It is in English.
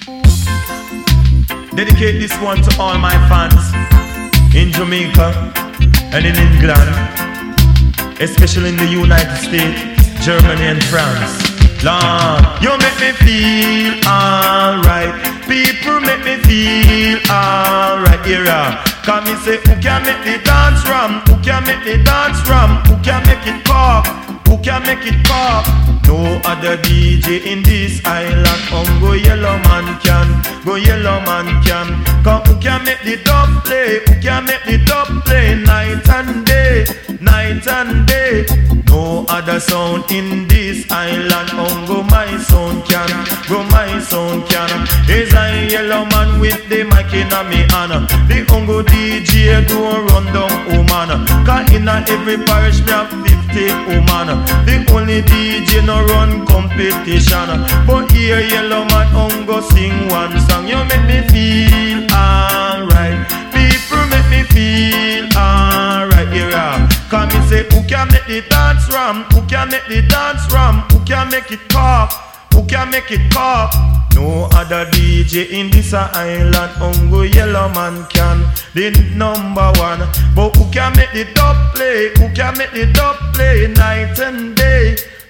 Dedicate this one to all my fans in Jamaica and in England, especially in the United States, Germany and France. Lord, you make me feel alright. People make me feel alright. Era, come me say, who can make the dance ram? Who can make the dance ram? Who can make it pop? Who can make it pop? No other DJ in this island. Go yellow man can, go yellow man can. Come, who can make the dub play? Who can make the dub play? Night and day, night and day. No other sound in this island. Go my sound can, go my sound can. Is a yellow man with the mic in a me hand. The Ungo DJ do run down woman. Cause in a every parish me have 50 woman. The only DJ no run competition. But here yellow man Ungo sing one song. You make me feel alright. People make me feel alright. Yeah. Come me say who can make the dance ram? Who can make the dance ram? Who can make it pop? Who can make it pop? No other DJ in this island. Ungo yellow man can, the number one. But who can make the dub play? Who can make the dub play? Night and day,